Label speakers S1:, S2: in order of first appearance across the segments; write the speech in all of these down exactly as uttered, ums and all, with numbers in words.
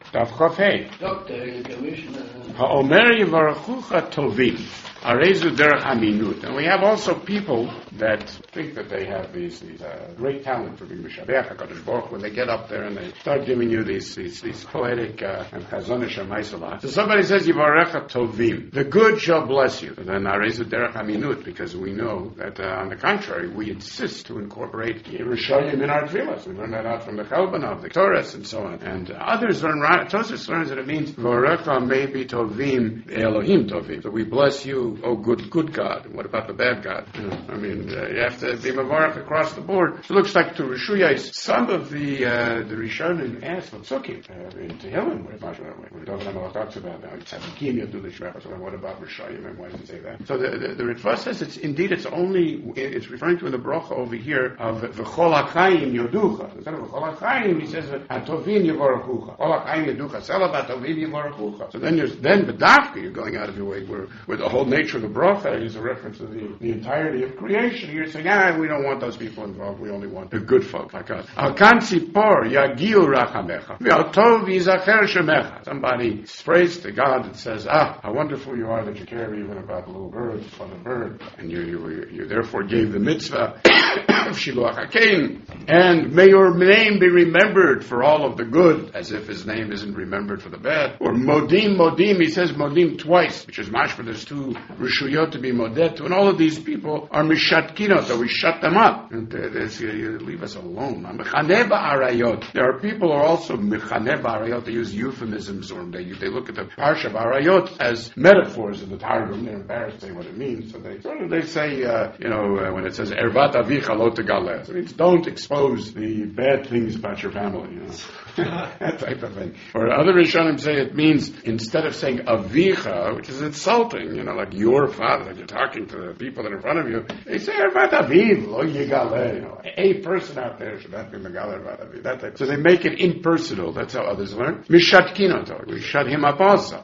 S1: Daf Chof Hey.
S2: Doctor, Commissioner.
S1: Ha'omer Yivarachucha Tovim. Arezu derech aminut. And we have also people that think that they have these, these uh, great talent for being Mishabech HaKadosh Baruch Hu, when they get up there and they start giving you these these, these poetic uh, and chazonish maisalah. So somebody says Yivarecha Tovim, the good shall bless you. And then Arezu derech aminut, because we know that uh, on the contrary, we insist to incorporate Yerushalayim in our tefillas. We learn that out from the Chalbanah, the Torah, and so on. And uh, others learn, Tosfos learns that it means Yivarecha maybe Tovim Elohim Tovim. So we bless you, oh good, good God. And what about the bad God? You know, I mean, uh, you have to be mavarach across the board. So it looks like to Rishuyais, some of the uh, the Rishonim asked for Psukim uh, in Tehillim. We don't know what talks about now. It's Tzadikim Yadu L'Shmech. So what about Rishayim and why does it say that? So the the, the Ritva says it's indeed it's only it's referring to in the bracha over here of V'chol HaChaim Yoducha. Instead of V'chol HaChaim, he says Atovim Yivarechucha. Chol HaChaim Yoducha. Selav Atovim Yivarechucha. So then you're then B'dafka you're going out of your way where where the whole nature of the bracha is a reference to the, the entirety of creation. You're saying, ah, we don't want those people involved. We only want the good folk like us. Al kan tzipor yagiu rachamecha v'al tov yizacher shemecha. Somebody prays to God and says, ah, how wonderful you are that you care even about the little bird, for the bird, and you, you, you therefore gave the mitzvah of shiluach hakein. And may your name be remembered for all of the good, as if his name isn't remembered for the bad. Or modim, modim, he says modim twice, which is mashma, there's two rishuyot to be modet to, and all of these people are mishatkinot, so we shut them up. And uh, you leave us alone. Mechaneh ba'arayot. There are people who are also mechaneh ba'arayot. They use euphemisms, or they they look at the parsha ba'arayot as metaphors in the Targum. They're embarrassed to say what it means, so they sort of they say, uh, you know, uh, when it says ervat avicha lo tegaleh, it means don't expose the bad things about your family. You know, that type of thing. Or other Rishonim say it means instead of saying avicha, which is insulting, you know, like your father, that you're talking to the people that are in front of you, they say ervat aviv lo yigaleh. You know, a person out there should not be megaleh ervat aviv. That type. So they make it impersonal. That's how others learn. Mishatkinot. We shut him up also.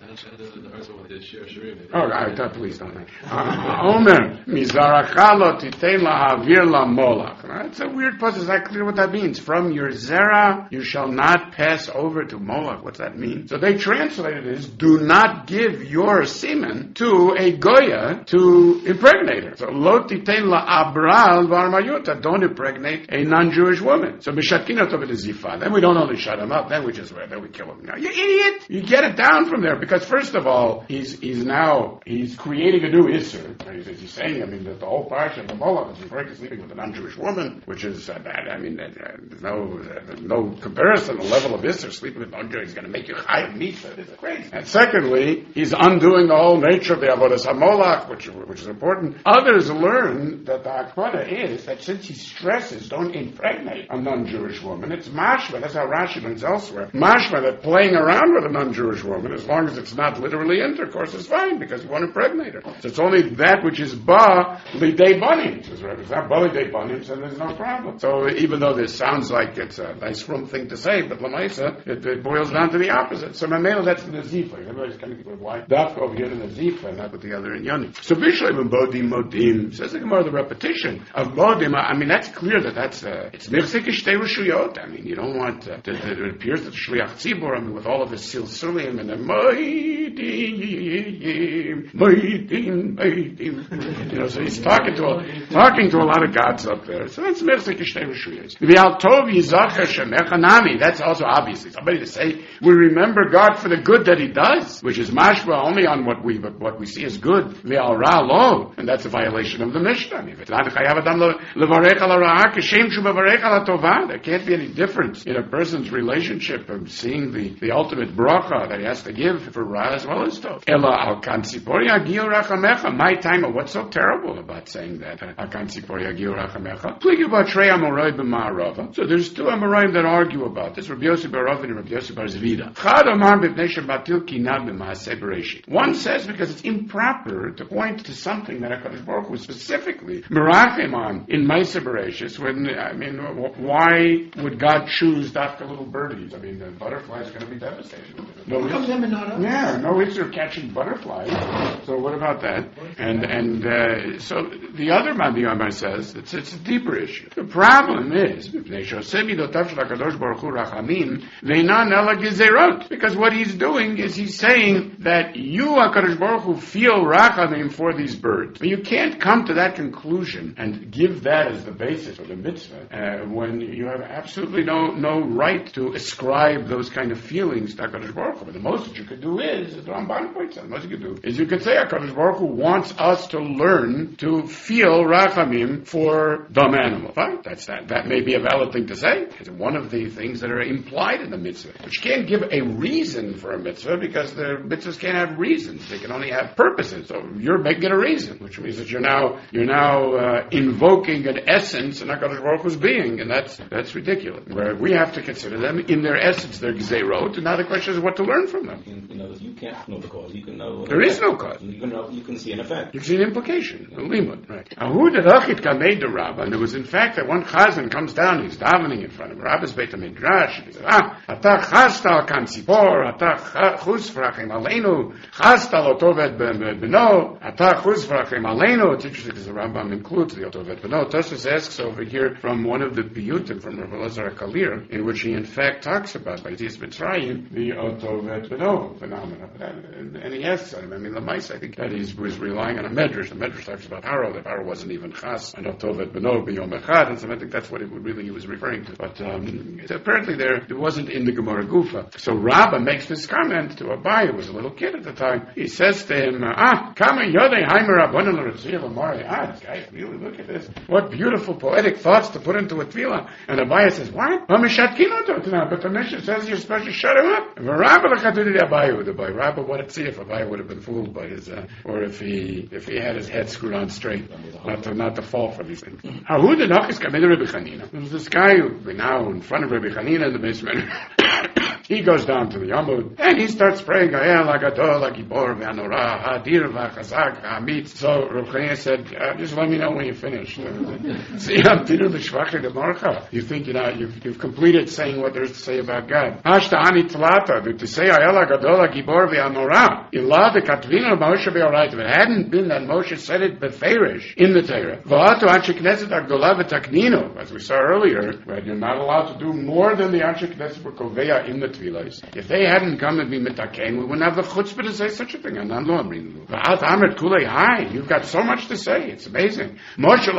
S1: Oh, I thought, please don't. Omer mizarachalo titein lahavir lamolach. It's a weird passage. Is that clear what that means? From your zera you shall not pass over to Moloch. What's that mean? So they translated it as do not give your semen to a goya to impregnate her. So lo titein la'abral varmayuta. Don't impregnate a non-Jewish woman. So mishatkinot of it is zifa. Then we don't only shut him up. Then we just then we kill him. Now you idiot! You get it down from there because first of all he's he's now he's creating a new issur. He's, he's saying I mean that the whole parsha of the Moloch is referring to sleeping with a non-Jewish woman, which is uh, bad. I mean uh, there's no uh, there's no comparison. The level of issur sleeping with non-Jewish is going to make you chayav mitzvah. It's crazy. And secondly, he's undoing the whole nature of the avodas hamolach, which which is important. Others learn that the akpada is that since he stresses don't impregnate a non-Jewish woman, it's mashma. That's how Rashi learns elsewhere. Mashma that playing around with a non-Jewish woman, as long as it's not literally intercourse, is fine because you want to impregnate her. So it's only that which is ba lidei banim. If it's not ba lidei banim, so there's no problem. So even though this sounds like it's a nice frum thing to say, but lamaisa it, it boils down to the opposite. So mamela that's the nazifa. Everybody's kind of why dafka over here the nazifa and not with the other inyanim. So bishleim bodim modim says the Gemara the repetition of modim. I mean that's clear that that's uh, it's nichzik shtei rishuyot. I mean you don't want uh, to, to, it appears that shliach tzibur I mean with all of his silsulim and the moidim moidim moidim you know so he's talking to a, talking to a lot of gods up there. So that's nichzik shtei rishuyot. V'al tov yizacher shemecha nami. That's also obviously somebody to say we remember God for the good that He does, which is mashma only on what we what we see as good. V'al ra lo, and that's a violation of the Mishnah. I mean, if it's not chayav adam levarech al ha'ra'ah kashem shu mevarech al ha'tovah, there can't be any difference in a person's relationship of seeing the, the ultimate bracha that he has to give for ra as well as tov. Ela al kan tzipor yagiu rachamecha. My time, what's so terrible about saying that? Al kan tzipor yagiu rachamecha. Pligi b'atrei amoroi b'ma'arava. So there's two amoraim that argue about this. Rabbi Yossi bar Rav and Rabbi Yossi bar Zvida. Chad amar b'pnei shebatil kinad b'maaseh bereshit. One says because it's improper to point to something that HaKadosh Baruch Hu specifically merachim on in Maaseh Bereshis. When I mean, why would God choose dafka little birdies? I mean, the butterflies are going to be devastated. No, yeah, no issue of catching butterfly. So what about that? And and uh, so the other Madhyamar says it's, it's a deeper issue. The problem is because what he's doing is he's saying that you, HaKadosh Baruch Hu, feel rachamim for these birds. But you can't come to that conclusion and give that as the basis of the mitzvah uh, when you have absolutely no no right to ascribe those kind of feelings to HaKadosh Baruch Hu. But the most that you could do is, as the Ramban points out, the most you could do is you could say HaKadosh Baruch Hu wants us to learn to feel rachamim for dumb animals. Fine, that's that. That may be a valid thing to say. It's one of the things that are implied in the mitzvah. But you can't give a reason for a mitzvah because the mitzvahs can't have reasons. They can only have purposes. So you're making it a reason, which means that you're now you're now uh, invoking an essence in HaKadosh Baruch Hu's being, and that's that's ridiculous. Where we have to consider them in their essence, they're gzeirot, and now the question is what to learn from them.
S2: You know, you can't know the cause. You can know.
S1: There is no cause.
S2: You can know. You can see an effect.
S1: You can see an implication, a limud, right? Ahu derachit kamei de Rabba, and there was in fact that one chazan comes down, he's davening in front of Rabba's Beit HaMidrash, and he says, ah, ata chasta al kan tzipor, ata chus frachim aleinu, chasta al otovet beno, ata chus frachim aleinu. It's interesting because the Rambam includes the otovet beno. Tosfos asks over here from one of the piyutim from Rav Elazar HaKalir, in which he in fact talks about by Yetzias Mitzrayim the otovet beno phenomena. And, and he asks, I mean, the mice, I think that he was relying on a medrash. The medrash talks about Paro, that Paro wasn't even chas, and otovet beno b'yom echad, and so I think that's what it really he was referring to. But um, apparently there it wasn't in the Gemara Gufa. So Rabbah makes this comment to Abai, who was a little kid at the time. He says to him, ah, kama yodei haimer rabbanon l'retziyah l'mari. Ah, this guy, really, look at this. What beautiful poetic thoughts to put into a tefillah. And Abai says, what? But the Mishnah says you're supposed to shut him up. The Rabbah wanted to see if Abai would have been fooled by his, uh, or if he if he had his head screwed on straight, not to, not to fall for these things. There was this guy who now in front of Rabbi Chanina in the basement. He goes down to the Yamud and he starts praying. So Rabbi Chanina said, uh, "Just let me know when you finish." You think you know you've, you've completed saying what there's to say about God. To say Ayala Gadola Gibor ve'Anora, Ilad Katvina Moshe be'Orayt. If it hadn't been that Moshe said it beferish in the Torah, V'atu Anshe Knesset Agdola v'Taknino, as we saw earlier, right? You're not allowed to do more than the Anshe Knesset v'Koveya in the Tfilos. If they hadn't come and be mitaken, we wouldn't have the chutzpah to say such a thing. You've got so much to say. It's amazing. Imagine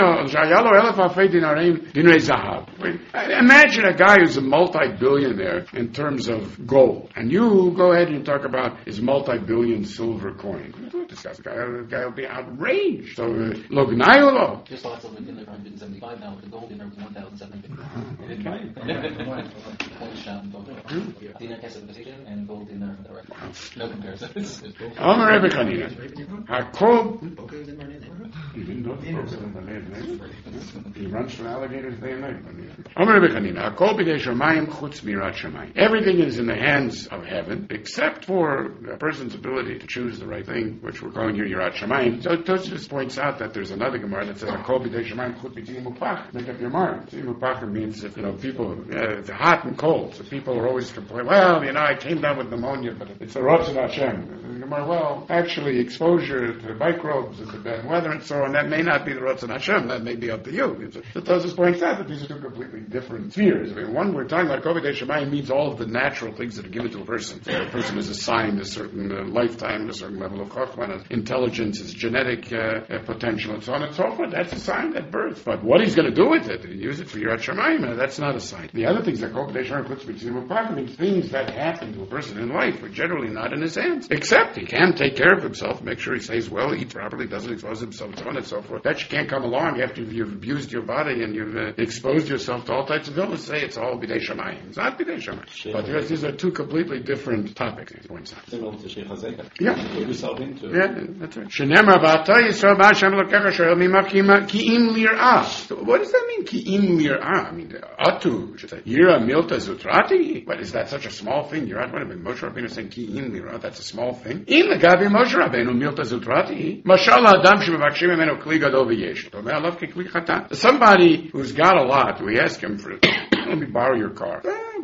S1: a guy who's a multi-billionaire in terms of gold, and you go ahead and talk about his multi-billion silver coin. This guy, the guy will be outraged. So, look, Nayolo.
S3: Just lots of in there one hundred seventy-five now. The gold in there was one thousand seven hundred fifty. Dinner Kesef position and gold dinner. No comparison.
S1: Omer Rebbe Chanina. Hakol. You didn't know the Boker in the land, he runs from alligators day and night. Omer Rebbe Chanina. Hakol b'dei Shamayim chutz mirat Shamayim. Everything is in the hands of heaven, except for a person's ability to choose the right thing, which we're calling here Yirat Shamayim. So Tosfos points out that there's another Gemara that says Hakol b'dei Shamayim chutz b'tzim upach. Make up your mind. Tzim upach means if you know people, uh, it's hot and cold. So people are always complaining. Well, you know, I came down with pneumonia, but it's a Ratzon Hashem. Well, actually, exposure to microbes and to bad weather and so on, that may not be the Ratzon Hashem. That may be up to you. The Tosfos points out that these are two completely different spheres. I mean, one, we're talking about Kovei Shemayim means all of the natural things that are given to a person. So a person is assigned a certain uh, lifetime, a certain level of chokhmah, intelligence, his genetic uh, uh, potential, and so on and so forth. That's assigned at birth. But what he's going to do with it, he use it for Yirat Shamayim, uh, that's not assigned. The other things that Kovei Shemayim puts between means things that happen to a person in life are generally not in his hands. Except he can take care of himself, make sure he stays well, eats properly, doesn't expose himself, so on and so forth. That can't come along after you've abused your body and you've uh, exposed yourself to all types of illness. Say it's all b'dei shamayim. It's not b'dei shamayim. But yes, these are two completely different topics.
S2: Similar to Sheikh Hazeka.
S1: Yeah.
S2: Put yourself into.
S1: Yeah, that's right. Shenemar v'ata Yisrael b'Hashem lokecha she'el mimach ki'im lir'ah. What does that mean, ki'im lir'ah? I mean, atu, should say, yira milta zutrati? What, is that such a small thing? You're not going to be Moshe Rabbeinu saying ki'im lir'ah. That's a small thing. In the Gabi Moshe Rabbeinu milta zutrati. Mashallah adam shemevakshim imenu kli gadol v'yesh. Somebody who's got a lot, we ask him for, let me borrow your car.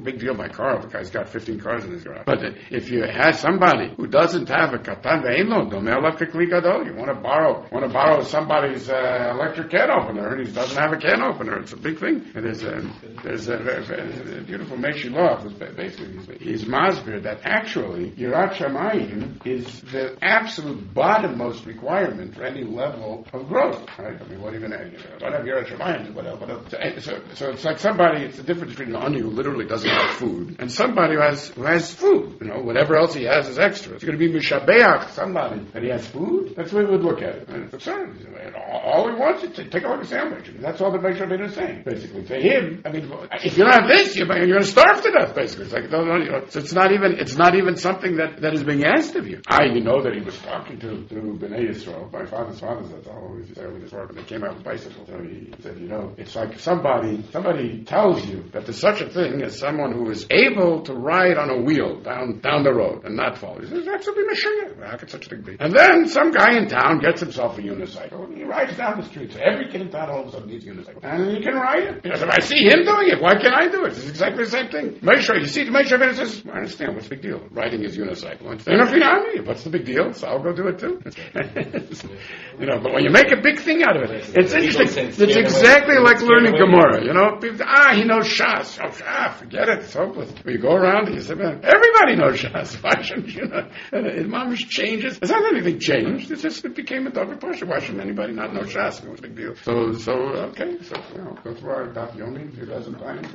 S1: big deal by car. The guy's got fifteen cars in his garage. But if you have somebody who doesn't have a katan ve'eno, domeh electric li gadol, you want to borrow, want to borrow somebody's uh, electric can opener, and he doesn't have a can opener. It's a big thing. And there's a, there's a, a, a beautiful Meshilach, basically, he's, he's masbir that actually Yirat Shamayim is the absolute bottommost requirement for any level of growth. Right? I mean, what even, you know, don't have Yirat Shamayim, what else? What else? So, so it's like somebody, it's the difference between an ani who literally doesn't have food and somebody who has, who has food. You know, whatever else he has is extra. It's going to be Mishabeach, somebody that he has food. That's the way we would look at it. And it's absurd. All he wants is to take a look at a sandwich. I mean, that's all the Meshach is saying, basically. For him, I mean, if you don't have this, you're, you're going to starve to death, basically. It's like, no, no, you know, so it's not even, it's not even something that, that is being asked of you. I, you know that he was talking to, to Bnei Yisrael, my father's fathers, that's always there with his work, and they came out with bicycles. So he said, you know, it's like somebody, somebody tells you that there's such a thing as someone who is able to ride on a wheel down, down the road and not fall. He says, that's a Mashiach. How could such a thing be? And then some guy in town gets himself a unicycle, and he rides down the street. So every kid in town all of a sudden needs a unicycle. And he can ride it. He goes, if I see him doing it, why can't I do it? It's exactly the same thing. Make sure, you see, make sure that it says, I understand, what's the big deal? Riding his unicycle. And what's the big deal? So I'll go do it too. You know, but when you make a big thing out of it, it's interesting. It's exactly like learning Gemara. You know, people say, ah, he knows Shas. Oh, ah, forget it. It's hopeless. You go around and you say, man, everybody knows Shas. Why shouldn't you know? And Mamish changes. It's not anything changed. It's just, it became a double portion. Why shouldn't anybody not know Shas? It was a big deal. So, so, okay. So, you know, go through our Daf Yomi, two dozen times.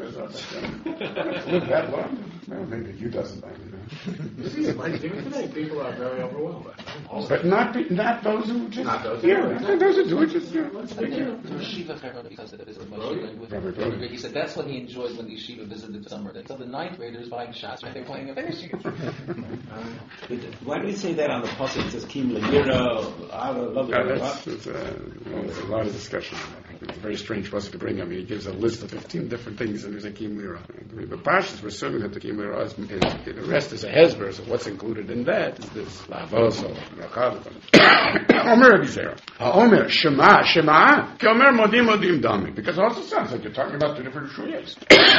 S1: Live that long. Well, maybe you doesn't time, you know.
S4: Today, people are very overwhelmed.
S1: But not not those who just
S4: Not those
S1: yeah,
S4: who-
S1: not those who do it just yeah, let's take
S3: Yeah,
S1: it.
S3: the yeshiva Rebbe because of the visit with
S4: Really?
S3: Yeshiva with-
S1: Rabbi
S3: with-
S1: Brody.
S3: He said that's what he enjoyed when the yeshiva visited summer. That so the ninth graders buying shots right there playing a finishing.
S2: But why do we say that on the pasuk? It says Kim Legira. I love
S1: Yeah,
S2: it.
S1: that's, it's, uh, well, there's a lot of discussion. It's very strange for us to bring. I mean, he gives a list of fifteen different things and there's a Kim Lira. The Pashas were assuming that the Kim Lira is, is, the rest is a Hezber, so what's included in that is this Lavoso, Rakad, Omer Rabbi Zera. Omer, Shema, Shema, Ki Omer Modim Modim Dami. Because it also sounds like you're talking about two different Shuyas.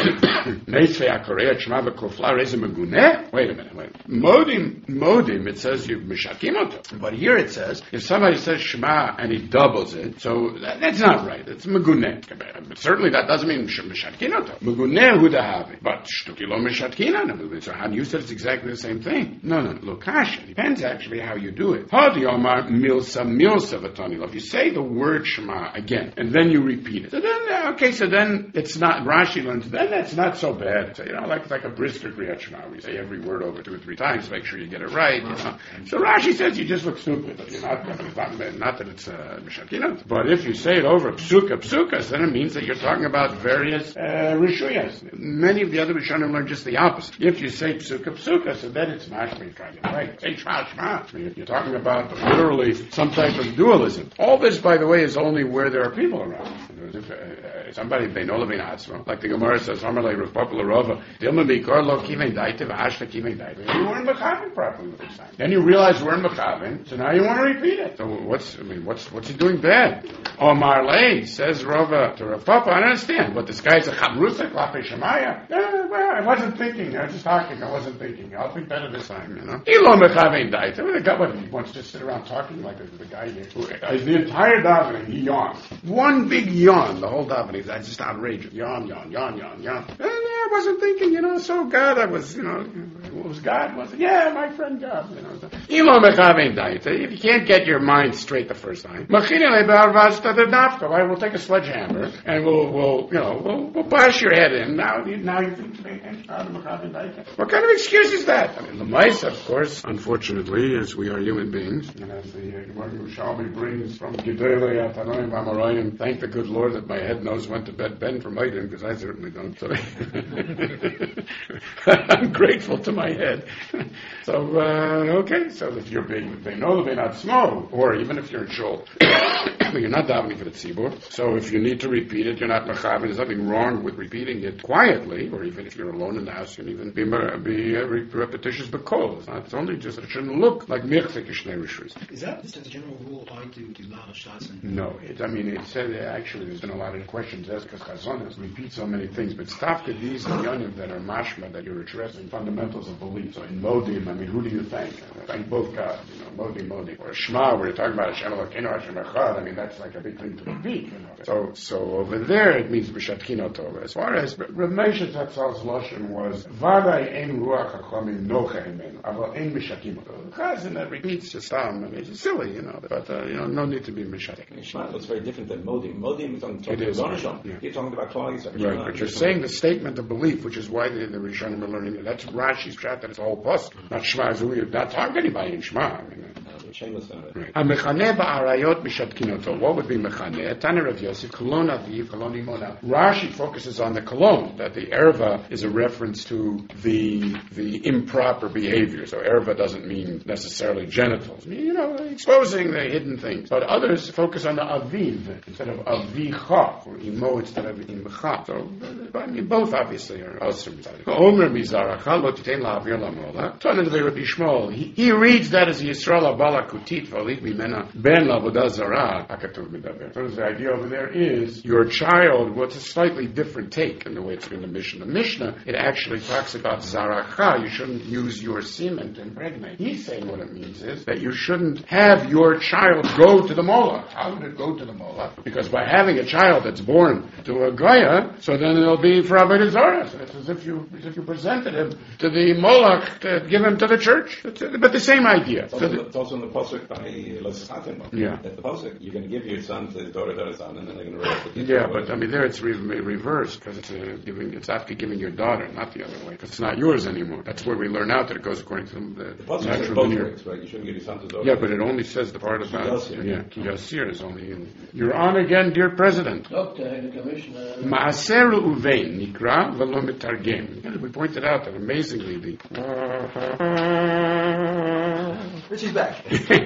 S1: Meisvei HaKoreya, Shema V'Kofla, Reza Meguneh. Wait a minute, wait. Modim, Modim, it says you Mishakim Oto. But here it says, if somebody says Shema and he doubles it, so that, that's not right. It's Meguneh. But certainly that doesn't mean Mishatkin Oto. Meguneh Hudahavi. But Shtukilo Mishatkin. So how you said it's exactly the same thing. No, no, Lokasha. Depends actually how you do it. Hadi Omar Milsa Milsa Vatani. If you say the word Shema again, and then you repeat it. So then, okay, so then it's not, Rashi learns, then that's not so bad. So, you know, like, like a brisker Kriyat Shema. We say every word over two or three times to make sure you get it right, you know. So Rashi says you just look stupid. You're not, it's not, not that it's uh, Mishatkin. But if you say it over Psuka Psukas, then it means that you're talking about various uh, Rishuyas. Many of the other Rishonim learn just the opposite. If you say Psuka Psuka, so then it's mashma, you're trying to get right. Say Shema Shema. You're talking about literally some type of dualism. All this, by the way, is only where there are people around. If, uh, somebody, they know Levin Atzma, like the Gemara says, Hamalei Rav Papa Larova, Dilma Mikor Lo Kivin Daite, V'Ashta Kivin Daite. You weren't Mechavin properly with this time. Then you realize you weren't Mechavin, so now you want to repeat it. So what's, I mean, what's, what's he doing bad? Omar Lei says Rova to Rav Papa, I don't understand, but this guy's a Chabrusa, Klape Shemaya. Yeah, well, I wasn't thinking, I was just talking, I wasn't thinking. I'll think better this time, you know. Elo Mechavin Daite. The guy, what, he wants to sit around talking like the guy here. Who, the entire davening, he yawns. One big yawn, the whole davening. That's just outrageous. Yawn, yawn, yawn, yawn, yawn. And yeah, I wasn't thinking, you know, so God, I was, you know, what was God? Was it? Yeah, my friend God, you know. Elo Mechavin Daite. If you can't get your mind straight the first time, I will take a sledgehammer and we'll, we'll, you know, we'll, we'll bash your head in. Now, you, now you think, what kind of excuse is that? I mean, the mice, of course, unfortunately, as we are human beings, and as the Gemara Yerushalmi brings from Gedolei Atanoim Amoraim, thank the good Lord that my head knows when to bed bend for Maidim, because I certainly don't. So I'm grateful to my head. So, uh, okay, so So if you're being, they know they're not small, or even if you're in shul, you're not davening for the tzibur. So if you need to repeat it, you're not mechaber. There's nothing wrong with repeating it quietly, or even if you're alone in the house, you can even be, be uh, repetitious b'kol. It's not. It's only just that it shouldn't look like mirchzik ishnei rishus.
S5: Is that is that the general rule applied to to Lal Shots?
S1: No, it, I mean it said uh, actually there's been a lot of questions asked because Chazonis repeats so many things, but stafka these are yonim that are mashma that you're addressing fundamentals of belief. So in Modim, I mean, who do you thank? Uh, thank both God, you know, Modim, Modim, or Shema, where you're talking about Hashem Elokeinu, Hashem Echad. I mean, that's like a big thing to repeat. You know. So, so over there it means b'shatkino tova. As far as Rav Moshe Tzal's lashon was vaday ein ruach hachomim nocha himenu, aval ein mishakim tova. Chazan that repeats just um, I mean, it's silly, you know, but uh, you know, no need to be mishatik.
S2: Shema looks very different than Modim. Modim is talking about Ronishon.
S1: Yeah.
S2: You're talking about Klal Yisrael.
S1: Right, but you're saying the statement of belief, which is why the, the Rishonim are learning it. That's Rashi's shot that it's a whole plus. Not Shema Zui, not talking to anybody in Shema. I mean,
S2: shameless on it.
S1: right. HaMechaneh ba'arayot mishatkinoto. What would be Mechaneh? Tana Rav Yosef, Kolon Aviv, Kolon Imona. Rashi focuses on the Kolon, that the Erva is a reference to the the improper behavior. So Erva doesn't mean necessarily genitals. I mean, you know, exposing the hidden things. But others focus on the Aviv instead of Avicha, or Imo instead of Imcha. So, I mean, both obviously are awesome. Omer Mizaracha, lo titein la'avir lamola. Tana de Rabbi Shmuel. He, he reads that as Yisrael Abala Kutit Valid Mimena Ben Lavodah Zarah Akatuv Medaber. So the idea over there is your child. What's a slightly different take in the way it's in the Mishnah. The Mishnah, it actually talks about Zaracha. You shouldn't use your semen to impregnate. He's saying what it means is that you shouldn't have your child go to the Mola. How would it go to the Mola? Because by having a child that's born to a Goya, so then it'll be for Avodah Zarah. So it's as if you as if you presented him to the Moloch to give him to the church. It's, but the same idea.
S2: It's also, it's also in the Pasuk by Lesatim.
S1: Yeah.
S2: At the Pasuk, you're going to give your son to his daughter, daughter's son, and then they're going to raise it.
S1: Yeah, but I mean there it's re- reversed because it's uh, giving it's after giving your daughter, not the other way, because it's not yours anymore. That's where we learn out that it goes according to the,
S2: The Pasuk says
S1: natural
S2: both
S1: linear.
S2: ways, right? You shouldn't give your son to his daughter.
S1: Yeah, but it only says the part about
S2: Yasir.
S1: yeah, Ki Yasir is only in. You're on again, dear President.
S4: Doctor, the commissioner.
S1: Maaser uvein nikra v'lo mitargem. And we pointed out that amazingly the
S5: Richie's back.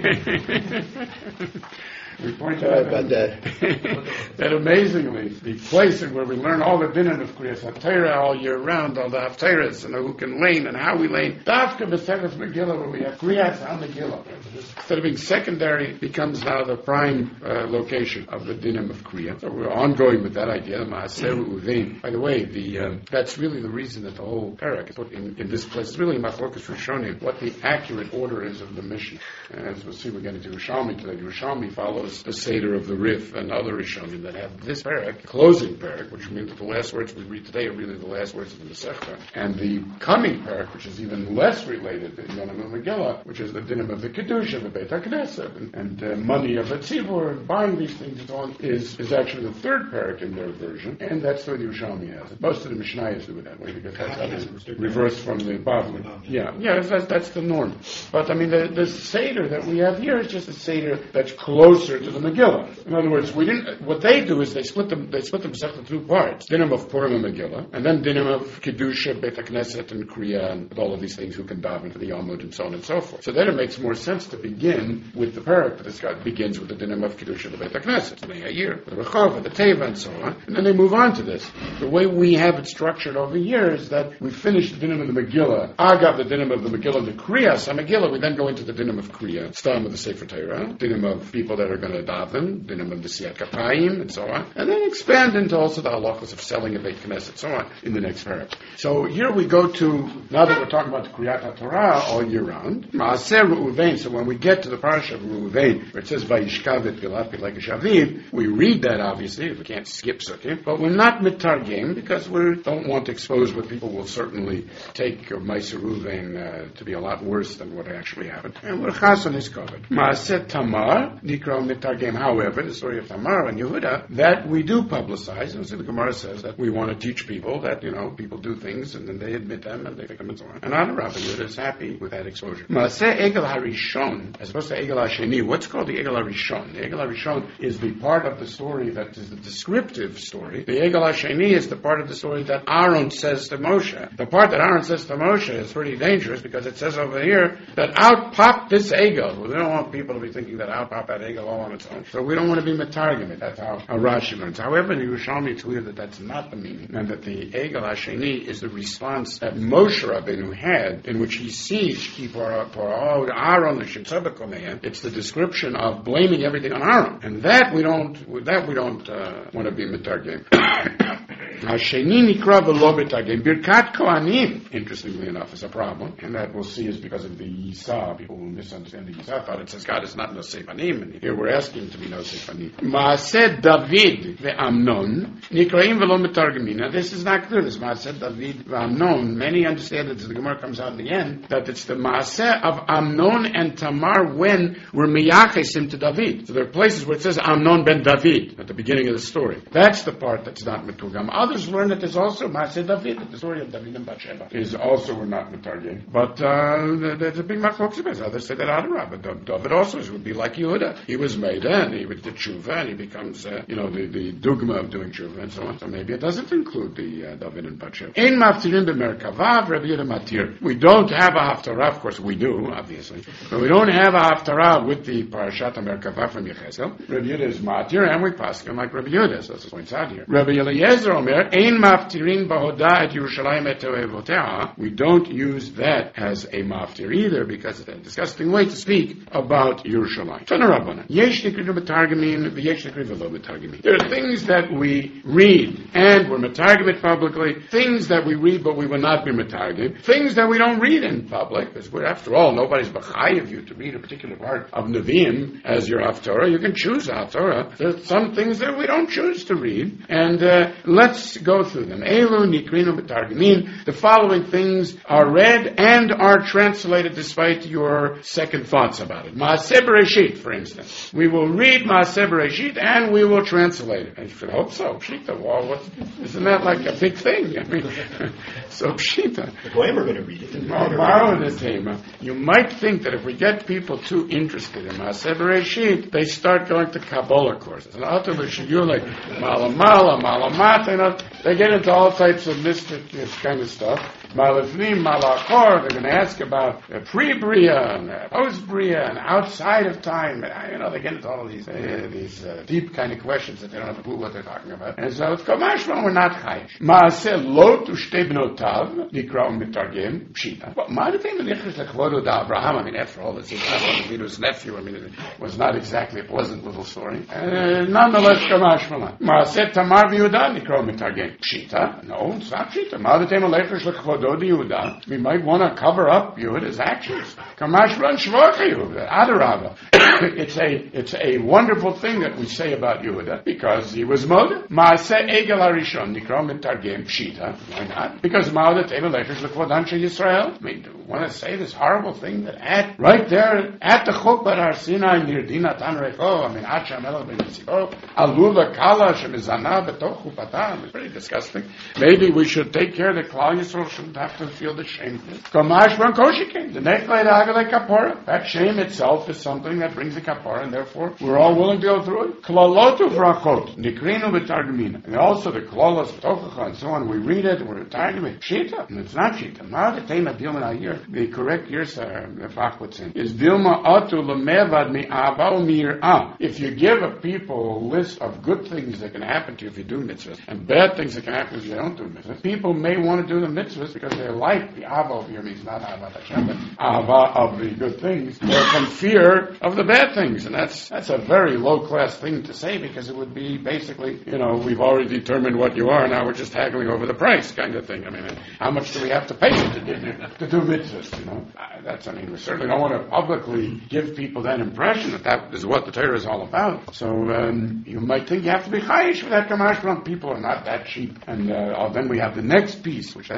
S1: we pointed
S5: Sorry
S1: out
S5: about
S1: that, that amazingly the place where we learn all the dinim of Kriyas HaTorah all year round, all the Haftarahs and who can lane and how we lane. Dafka b'Sefer Megillah where we have Kriyas on Megillah. Instead of being secondary, becomes now the prime uh, location of the dinim of Kriya. So we're ongoing with that idea. Maaser uvein. By the way, the um, that's really the reason that the whole parak is put in, in this place. It's really Machlokas Rishonim what the accurate order is of the mission. As we'll see, we're getting to Yerushalmi today. Yerushalmi follows the Seder of the Rif and other Rishonim that have this parak, closing parak, which means that the last words we read today are really the last words of the Masechta. And the coming parak, which is even less related to Yonam Megillah, which is the dinim of the Kedusha, the Beit HaKnesset, and, and uh, money of the Tzibur, and buying these things and so on, is, is actually the third parak in their version, and that's the way the Yerushalmi has it. Most of the Mishnayos do it that way, because that's how it's reversed from the Bavli. Yeah, yeah, that's, that's the norm. But, I mean, the, the Seder that we have here is just a Seder that's closer to the Megillah. In other words, we didn't. What they do is they split them. They split them into two parts: dinim of Purim and Megillah, and then dinim of Kedusha, Beit HaKnesset, and Kriya, and all of these things who can daven for the Yomud and so on and so forth. So then it makes more sense to begin with the parak that this guy begins with the dinim of Kedusha, the Beit HaKnesset, the Me'ayir, the Rechava, the Teva, and so on, and then they move on to this. The way we have it structured over here is that we finish the dinim of the Megillah, agav the dinim of the Megillah, the Kriya, some Megillah. We then go into the dinim of Kriya, starting with the Sefer Torah, dinim of people that are going to daven, dinim of the Siyat Kapayim, and so on, and then expand into also the halachas of selling a Beit Knesset, and so on, in the next parak. So here we go to, now that we're talking about the Kriyat HaTorah all year round, Maaser Reuven, so when we get to the parasha of Reuven, where it says, Vayishkav et Pilat like a Shavim, we read that obviously, we can't skip Sukkim, but we're not mitargem, because we don't want to expose what people will certainly take of Maaser Reuven uh, to be a lot worse than what actually happened. And we're chas on his covered. Maaser Tamar, Nikra mitargem. However, the story of Tamar and Yehuda, that we do publicize. And so the Gemara says that we want to teach people that, you know, people do things and then they admit them and they think them and so on. And Adarabba, Yehuda is happy with that exposure. Maaseh Egel HaRishon, as opposed to Egel HaSheni, what's called the Egel HaRishon? The Egel HaRishon is the part of the story that is the descriptive story. The Egel HaSheni is the part of the story that Aaron says to Moshe. The part that Aaron says to Moshe is pretty dangerous because it says over here that out popped this Egel. Well, we don't want people to be thinking that out popped that Egel all on its own. So we don't want to be metargim. That's how, how Rashi learns. However, in Yerushalmi it's clear that that's not the meaning, and that the Egel HaSheni is the response that Moshe Rabbeinu had, in which he sees Aaron. It's the description of blaming everything on Aaron, and that we don't. That we don't uh, want to be metargim. Hasheni nikra v'lo betagim. Birkat Kohanim, interestingly enough, is a problem, and that we'll see is because of the Yisa. People who misunderstand the Yisa thought it says God is not Nosei Panim, and here we're asking to be Nosei Panim. Maaseh David ve'Amnon nikraim v'lo metargim. Now this is not clear. This Maaseh David ve'Amnon. Many understand that the Gemara comes out in the end that it's the Maaseh of Amnon and Tamar when we're miyachesim to David. So there are places where it says Amnon ben David at the beginning of the story. That's the part that's not meturgam. Others learn that there's also Maaseh David, that the story of David and Bathsheba is also not metargim. But uh, there's a big machlokes about it. Others say that Adarabba. David also would be like Yehuda. He was made and he would do tshuva and he becomes, uh, you know, the, the dogma of doing tshuva and so on. So maybe it doesn't include the uh, David and Bathsheba. Ein maftirin b'merkavav Rabbi Yehuda matir. We don't have a haftarah. Of course, we do, obviously, but we don't have a haftarah with the parashat Merkavah from Yechezkel. Rabbi Yehuda is matir, and we paskin like Rabbi Yehuda. So that's points out here. Rabbi Eliezer Omer ein maftirin b'hoda et Yerushalayim et toevoteha. We don't use that as a maftir either because it's a disgusting way to speak about Yerushalayim. Yesh nikri b'targamin v'yesh nikri v'lo b'targamin. There are things that we read and we're metargim publicly. Things that we read but we will not be metargim. Things that we don't read in public, because we're, after all, nobody's b'chayev you to read a particular part of Nevi'im as your haftarah. You can choose a haftarah. There's some things that we don't choose to read, and uh, let's go through them. Elu nikrinu b'targamin. The following things are read and are translated despite your second thoughts about it. Maaseh Bereshit, for instance. We will read Maaseh Bereshit and we will translate it. And you should hope so. Pshita, well, what, isn't that like a big thing? I mean, so Pshita.
S5: The Goyim are going to read it.
S1: You might think that if we get people too interested in Maaseh Bereshit, they start going to Kabbalah courses. And ultimately, you're like Malamala, Malamata, you know, they get into all types of mystic kind of stuff. Malafnim, Malachor, they're going to ask about uh, pre-Bria and uh, post-Bria and outside of time. And, uh, you know, they get into all of these uh, these uh, deep kind of questions that they don't have a clue what they're talking about. And so it's Kamashma, we're not chayish. Maaseh lo tushte b'notav, nikra'u mitargim, pshita. But ma'adim nichris lekvodo da Abraham, I mean, after all, it's Abraham's nephew. I mean, it was not exactly a pleasant little story. Uh, nonetheless, Kamashma. Maaseh Tamar v'Yehuda, nikra'u mitargim, pshita. No, it's not pshita. Ma'adim nichris lekvodo Yehuda. We might want to cover up Yehuda's actions. Kamash run shvocha Yehuda. Adarabba. It's a it's a wonderful thing that we say about Yehuda because he was Moda. Maaseh Egel HaRishon Nikra Mitargem Pshita. Why not? Because Ma'odet Egel Lechesh L'Kvod Anshe Yisrael. I mean, do we want to say this horrible thing that at right there at the Chukbar Har Sinai near Dinatan Recho. I mean, Acha Melech Ben Yitzchok Alula Kala Shemizana B'Toch Chupatam. It's pretty disgusting. Maybe we should take care that Klal Yisrael shouldn't have to feel the shame. Kamash Ban Koshikin. The Nechle Agale Kapora. That shame itself is something that brings the kapara, and therefore we're all willing to go through it. Klalotu vrachot, nikrinu v'targumina. And also the klalos, v'tochacha, and so on, we read it, we're targuming. Shita, and it's not shita. Ma'adatema dilma here, the correct yirsar, the Bach would say, is dilma atu lemevad mi'ava u'mir'ah. If you give a people a list of good things that can happen to you if you do mitzvahs, and bad things that can happen if you don't do mitzvahs, people may want to do the mitzvahs because they like the ava over here, means not ava Hashem, but ava of the good things, or from fear of the bad things. And that's that's a very low-class thing to say because it would be basically, you know, we've already determined what you are, now we're just haggling over the price kind of thing. I mean, how much do we have to pay you to do, to do mitzvahs, you know? Uh, that's, I mean, we certainly don't want to publicly give people that impression that that is what the Torah is all about. So um, you might think you have to be chayish for that kamash, but people are not that cheap. And uh, then we have the next piece, which then, which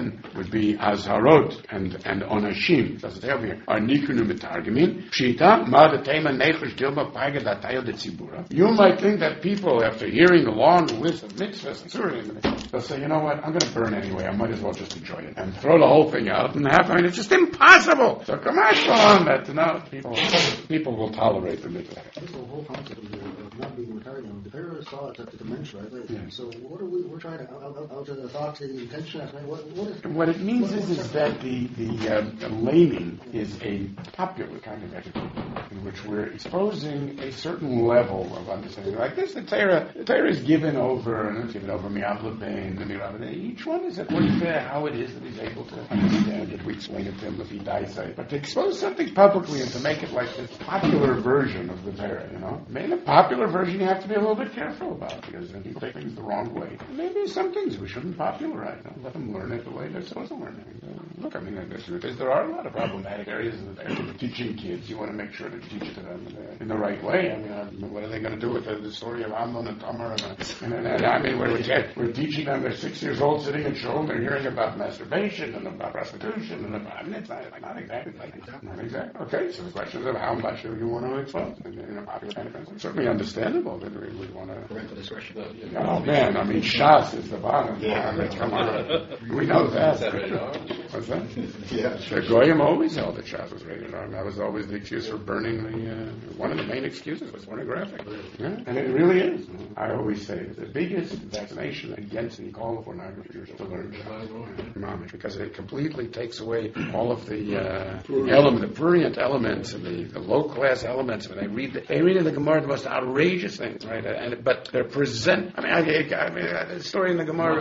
S1: would be Azharot and, and Onashim, does it have here, are Nikunu Mitargimin, Pshita, Ma the Tema Nechush Dilma Paga Datayo de Tzibura. You might think that people, after hearing the long list of mitzvahs and surahs, they'll say, you know what, I'm going to burn anyway, I might as well just enjoy it, and throw the whole thing out, and have, I mean, it's just impossible. So come on, that, no, people, people will tolerate the mitzvah.
S4: That's the whole concept of, of not being retired. The Torah saw it at the dimension, right? Like, yeah. So what are we, we're trying to, out, out, out to the thoughts, the intention, what, what is...
S1: What it means
S4: what,
S1: is, is that the, the, uh, the laming is a popular kind of attitude in which we're exposing a certain level of understanding. Like this, the Torah, the Torah is given over, and it's given over Mi'avlabain, the Mi'avlabain. Each one is according to how it is that he's able to understand it. We explain it to him if he dies. But to expose something publicly and to make it like this popular version of the Torah, you know, maybe a popular version you have to be a little bit careful about, because then people take things the wrong way. Maybe some things we shouldn't popularize. Don't let them learn it the way they're supposed to learn it. Uh, look, I mean, there's, there are a lot of problematic areas in the Torah. Teaching kids, you want to make sure to teach it to them in the, in the right way. I mean, uh, what are they going to do with the, the story of Amnon and Tamar? And, and, and, and I mean, we're, we're teaching them, they're six years old, sitting in shul, they're hearing about masturbation and about prostitution, and about, I mean, it's not, not exactly like that. Not exactly. Okay, so the question is of how much do you want to expose? And, you know, popular kind of things. Certainly understandable that we would want to.
S5: Parental discretion.
S1: Oh man, I mean, Shas is the bottom. Yeah. I mean, come on, we know that. What's that? Yeah. The Goyim always held that Shas was rated R. That was always the excuse for burning the. Uh, one of the main excuses was pornographic. Yeah, and it really is. I always say the biggest vaccination against the call of pornography is to learn Shas, because it completely takes away all of the uh, element, the prurient elements and the, the low class elements. When they read, the, they read in the Gemara the most outrageous things, right? And but they're present. I mean, I, I mean, the story in the Gemara.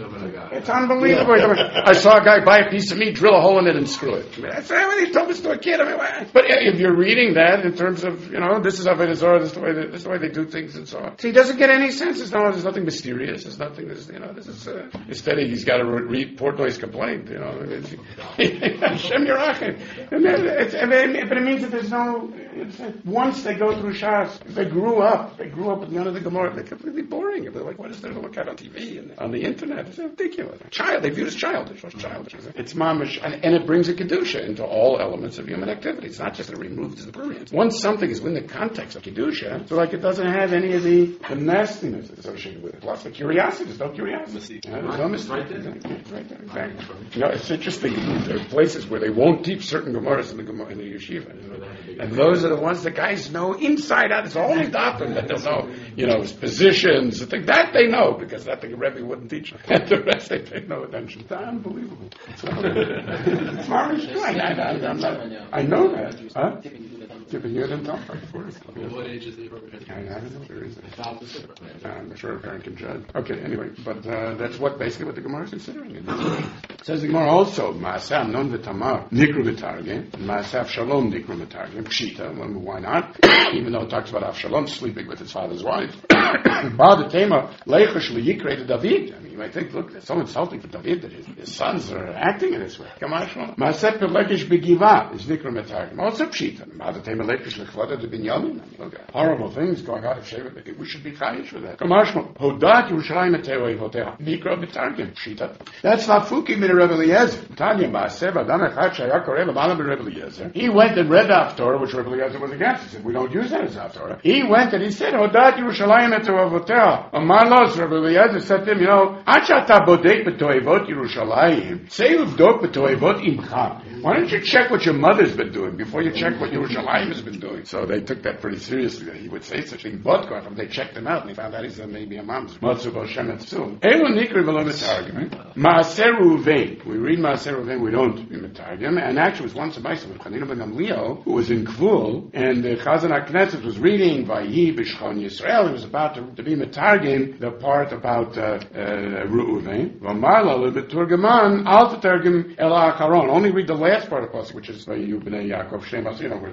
S1: It's unbelievable. Yeah. I, mean, I saw a guy buy a piece of meat, drill a hole in it, and screw it. I mean, that's how he told this to a kid. I mean, why? But if you're reading that in terms of, you know, this is Avodah Zarah, this is the way they, this is the way they do things, and so on. So he doesn't get any sense. It's not, there's nothing mysterious. There's nothing. There's, you know, this is uh, instead he's got to read Portnoy's complaint. You know, Hashem Yerachim. And then, it's, I mean, but it means that there's no. It's, once they go through Shas, they grew up. They grew up with none of the Gemara. They're completely boring. They're like, what is there to look at on T V and on the internet? It's ridiculous. Child, they view it as childish. It's childish. It's mamish, and, and it brings a kedusha into all elements of human activity. It's not just that it removes the prurience. Once something is within the context of kedusha, so like it doesn't have any of the, the nastiness associated with it. Plus the curiosity. There's no curiosity. You know, there's no mystery. Right there. Right there. Exactly. You know, it's interesting. There are places where they won't teach certain Gemaras in the Gemara, in the yeshiva, and those are the ones the guys know inside out. It's the only doctrine that they'll know. You know, his positions, that they know because that the Rebbe wouldn't teach them. And the rest they pay no attention. It's unbelievable. It's unbelievable. It's marvelous. I, I, I, I'm not, I know that. Huh? Tipping you than top, of course.
S5: What age is the appropriate?
S1: I, I don't know. There is a, I'm sure a parent can judge. Okay, anyway, but uh, that's what basically what the Gemara is considering. It says the Gemara also, Ma'aseh non v'tamar nikru v'targem, Ma'aseh Avshalom nikru v'targem, Pshita. Well, why not? Even though it talks about Avshalom sleeping with his father's wife. Ba'ad tema leichash liyikre to David. I mean, you might think, look, that's so insulting for David that his, his sons are acting in this way. Ma'aseh pelegish begiva is nikru v'targem. Also Pshita. Ba'ad tema leichash lechvada to Binyamin. Look, horrible things going on of Sheva. We should be chayish for that. Kamashma hodat Yerushalayim etewei voteha nikru v'targem. Pshita. That's not fuki min Rebbe Eliezer. Tanya Ma'aseh v'adam echad shaya koreh l'malam Rebbe Eliezer. He went and read the Haftorah, which Rebbe Eliezer was against. He said, we don't use that as Haftorah. He went and he said, Hodat Yerushalayim et Toavoteha. Amar Los, Rebbe Eliezer said to him, you know, Achata bodek b'toevot Yerushalayim. Say uvdok b'toevot imcha. Why don't you check what your mother's been doing before you check what Yerushalayim has been doing? So they took that pretty seriously, that he would say such a thing. But they checked him out and they found out he said maybe a mom's. Matzu Boshem et Tzum. Elu nikri v'lo metargim. Ma'aser Ruvain. We read Ma'aser Ruvain, we don't read metargim. And actually it was once a Maisa with Chanina ben Gamliel, who was in Kvul, and the Chazan HaKnesset was reading Vayi B'Shchon Yisrael. He was about to, to be metargim the part about uh, uh, Ruvain. V'marla l'beturgaman al tetargim el ha'acharon. Only read the last part of the pasuk, which is Vayi B'nei Yaakov Shem. You know, where there's a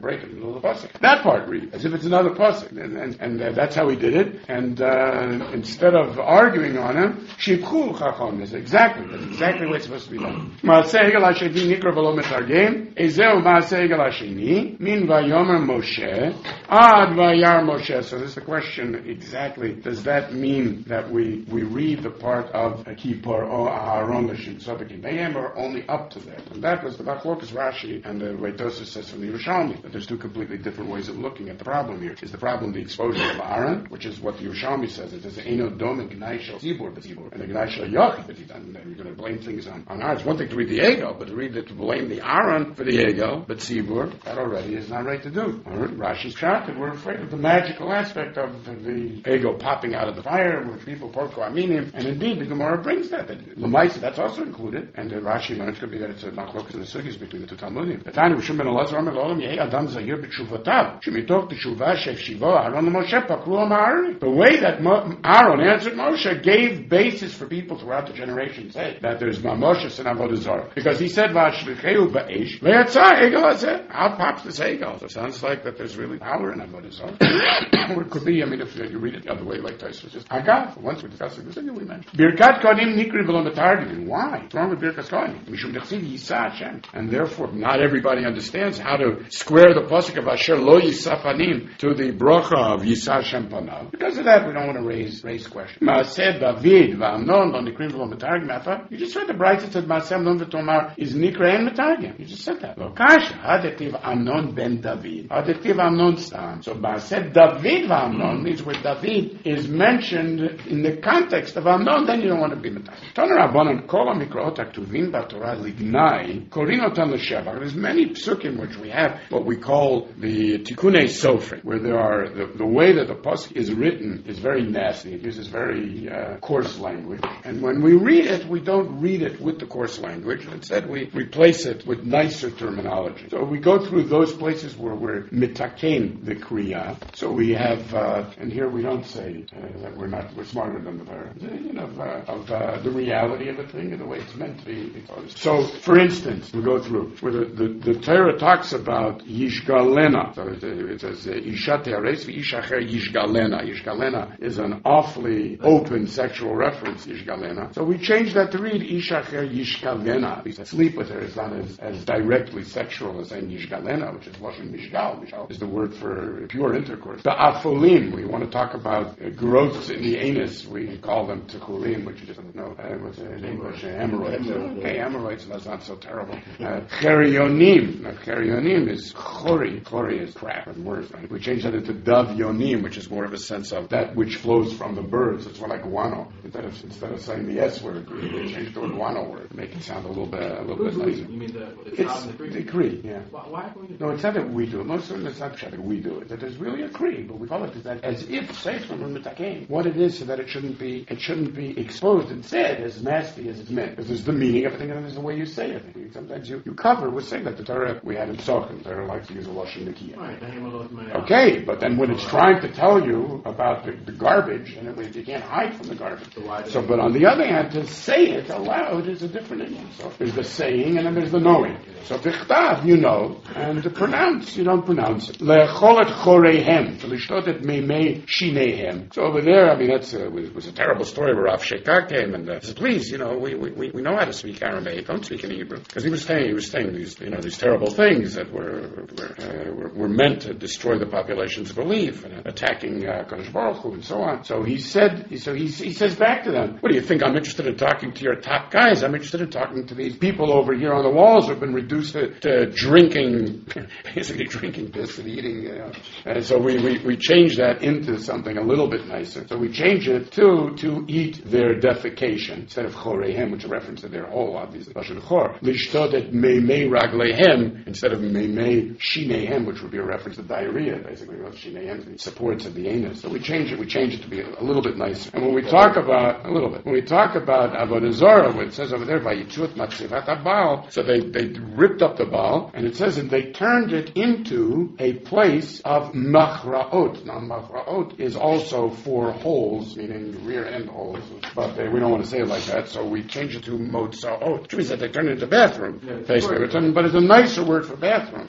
S1: break in the middle of the pasuk. That part read as if it's another pasuk, and and, and uh, that's how he did it. And uh, instead of arguing on him, shibchu chacham is exactly that's exactly what it's supposed to be done. Maaseh egel hasheni nikra v'lo metargem. Ezeu maaseh egel hasheni min vayomer Moshe ad vayar Moshe. So this is the question exactly. Does that mean that we we read the part of Kippur or Aharon l'shin tzaddik imeim, or only up to that? And that was the Bachlokas Rashi and the way Tosfos says from the Yerushalmi that there's two completely different ways of looking at the problem here. Is the problem the exposure of Aaron, which is what the Yerushalmi says? It says Eino Dom and Gnai Shel Tzibur B'Tzibur and the Gnai Shel Yochid B'Tzibur. And you're going to blame things on on Aaron. It's one thing to read the Egel, but to read it to blame the Aaron for the Egel, but Tzibur, that already is not right to do. Rashi's shocked that we're afraid of the magical aspect of the, the Egel popping out of the fire, which people porko aminim, and indeed the Gemara brings that. that Lamaisa, that's also included, and the Rashi learns could be that it's a machlokas in the sugis between the two Talmudim. The Tanya Rishon ben Elazar Amar L'Olam Yehi Adam Zahir B'Tshuvotav Shemitok T'Shuva Shef Shivo Aaron Moshe Pakru Amari. The way that Mo- Aaron answered Moshe gave basis for people throughout the generations say that there's Mamoshes and Avodah Zarah, because he said Vashlicheu Ba'esh Ve'atzah Egel Hazeh. Out pops this Egel. So it sounds like that there's really power in Avodah Zarah. Or it could be, I mean, if you read it the other way, like Tosfos just Agav. Once we discussed it, this thing we mentioned. Birkat Kohanim Nikri V'lo Metargim. Why? What's wrong with Birkat Kohanim? Mishum Dechsiv Yisa Hashem. And therefore, not everybody understands how to square the pasuk of Asher Lo Yisafanim to the bracha of Yisa Hashem Panav. Because of that, we don't want to raise raise questions. Maaseh David V'Amnon Lo Nikri V'lo Metargim. I thought you just read the Brayta that Maaseh Amnon V'Tomar is Nikra and Metargim. You just said that. Lo Kasha Hadetiv Amnon Ben David. Hadetiv Amnon Stam. So Maaseh David V'Amnon means where David is mentioned in the context of Amnon, then you don't want to be Metargim. Tana Rabbanon Kol HaMikraot HaKtuvim B'Torah Lignai Korin Otan L'Shevach. There's many psukim which we have what we call the Tikkunei Sofrim, where there are the, the way that the pasuk is written is very nasty. It uses very uh, coarse language, and when we read it, we don't read it with the coarse language. Instead, we replace it with nicer terminology. So we go through those places where we're mitaken the kriya. So we have, uh, and here we don't say uh, that we're not we're smarter than the Torah, you know, of, uh, of uh, the reality of a thing and the way it's meant to be. So, for instance, we go through where the, the, the Torah talks about Yishgalena. So it says Isha Teres v'Ishacher Yishgalena. Yishgalena is an awfully open sexual reference. Yishgalena. So we changed that to read Ishacher Yishgalena. Because sleep with her is not as, as directly sexual as saying Yishgalena, which is Lashon Mishgal. Mishgal is the word for pure intercourse. The Afolim, we want to talk about uh, growths in the anus. We call them Techulim, which you just don't know uh, what's in English, uh, hemorrhoids. Okay, hemorrhoids, that's not so terrible. Uh, Cherionim. Now, Cherionim is Chori. Chori is crap and worse. Right? We change that into Dav Yonim, which is more of a sense of that which flows from the birds. It's more like guano. Instead of instead of saying the S word, we change it to a guano word, make it sound a little bit a little bit nicer.
S5: You mean the, the
S1: It's the Kri, yeah.
S5: Why, why can we
S1: No, it's not that we do it. Most of them, it's not that we do it. That there's really a Kri, but we call it that as if, say, from Mitakein, what it is, so that it shouldn't be, it shouldn't be exposed and said as nasty as it's meant. Because there's the meaning of everything, and there's the way you say it. Sometimes you, you cover with saying that the Torah we had in Sochem. The Torah likes to use a Lashon Nekiah.
S5: Right,
S1: okay, but then when it's trying to tell you about the, the garbage, and it, you can't hide from the garbage. So, but on the other hand, to say it aloud is a different thing. So there's the saying, and then there's the knowing. So bichtav, you know, and to pronounce, you don't pronounce it. Le'cholet choreihem, to lishtot meimei shineihem. So over there, I mean, that's a, was, was a terrible story where Rav Shekar came and uh, said, please, you know, we, we, we know how to speak Aramaic, don't speak in Hebrew. Because he was saying, he was saying these, you know, these terrible things that were were, uh, were, were meant to destroy the population's belief and uh, attacking uh, Kadosh Baruch Hu and so on. So he said, so he, he says back to them, what do you think? I'm interested in talking to your top guys. I'm interested in talking to these people over here on the walls who've been reduced to, to drinking, basically drinking piss and eating. You know. And so we, we, we changed that into something a little bit nicer. So we changed it to to eat their defecation instead of choreihem, which is a reference to their hole, obviously. Lashon chor. Lishtot et meimei ragleihem instead of meimei shineihem, which would be a reference to diarrhea, basically. Well, shineihem, the supports of the anus. So we change it. We change it to be a, a little bit nicer. And when we talk about a little bit, when we talk about avodah zarah, what it says over there, vayitzut matzivat habal, so they they ripped up the Baal, and it says that they turned it into a place of machraot. Now, machraot is also for holes, meaning rear end holes, but they, we don't want to say it like that, so we change it to motzaot, which means that they turned it into bathroom, yeah, basically. But it's a nicer word for bathroom. So